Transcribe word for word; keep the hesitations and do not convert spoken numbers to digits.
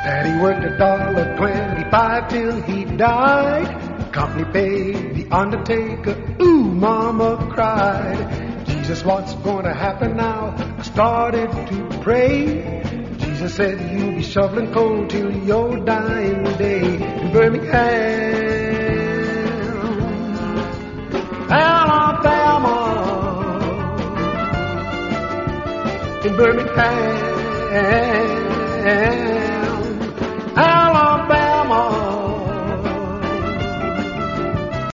Daddy worked a dollar twenty-five till he died. Company paid the undertaker. Ooh, mama cried. Jesus, what's going to happen now? I started to pray. Jesus said, you'll be shoveling coal till your dying day in Birmingham, Alabama, in Birmingham.